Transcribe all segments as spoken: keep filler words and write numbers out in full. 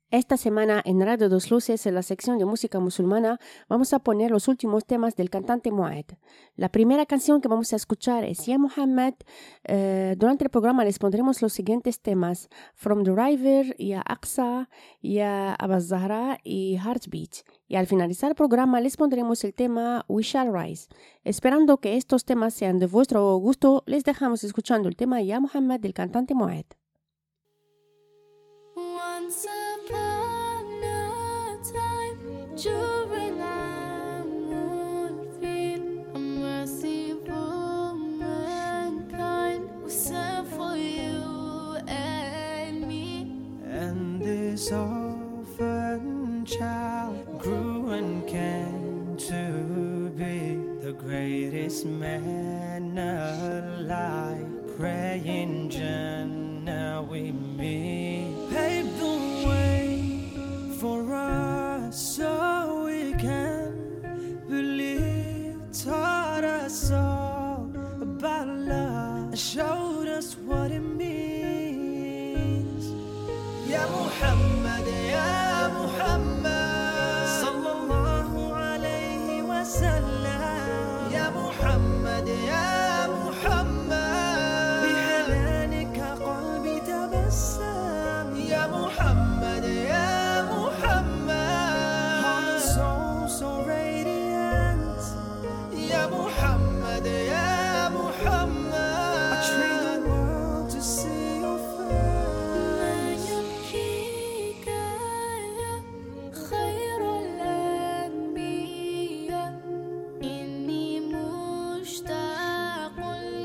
Esta semana en Radio Dos Luces, en la sección de música musulmana, vamos a poner los últimos temas del cantante Mu'ad. La primera canción que vamos a escuchar es Ya Muhammad. Eh, durante el programa les pondremos los siguientes temas: From the River, Ya Aqsa, Ya Aba Zahra y Heartbeat. Y al finalizar el programa les pondremos el tema We Shall Rise. Esperando que estos temas sean de vuestro gusto, les dejamos escuchando el tema Ya Muhammad del cantante Mu'ad. Once upon a time, during I would feel a merciful mankind was sent for you and me. And this orphan child grew and came to be the greatest man alive. Praying Jannah we meet. Paved the way for us so we can believe. Taught us all about love and showed us what it means. Ya Muhammad, Ya Muhammad, sallallahu alayhi wa sallam. Ya Muhammad, Ya Muhammad, Ya Muhammad, Ya Muhammad, heart and soul so radiant. Ya Muhammad, Ya Muhammad, I trade the world to see your face. يبكيك يا خير الأنبياء إني مشتاق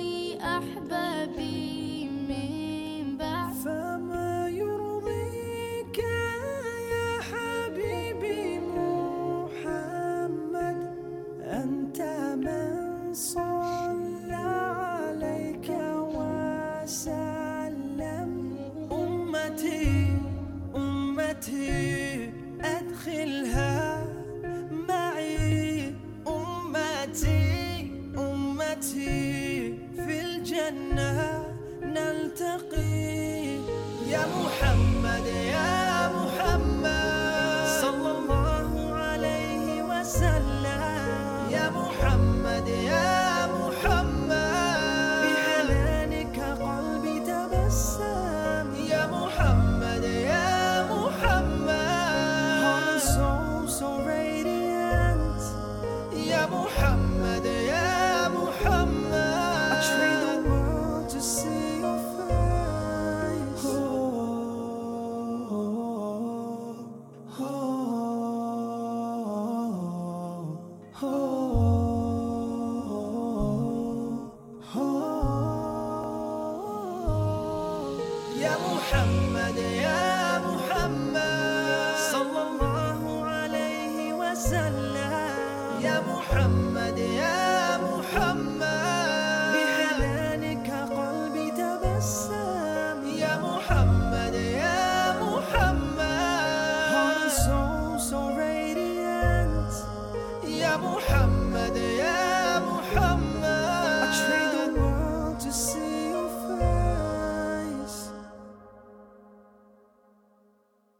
لأحبابي من بعد. فما يرضيك يا حبيبي محمد، أنت من صلى عليك وسلم. أمتي أمتي أدخلها معي، أمتي أمتي في الجنة نلتقي. يا محمد، يا محمد، صلى الله عليه وسلم. يا محمد، يا محمد، بحنانك قلبي تبسم. يا محمد، يا محمد، heart and soul so radiant. يا محمد، يا محمد, I trade the world to see your face. Oh, oh, oh, oh, oh. يا محمد، يا محمد، صلى الله عليه وسلم. يا محمد، يا محمد، بحنانك قلبي تبسم. يا محمد، يا محمد, heart and soul so radiant. يا محمد.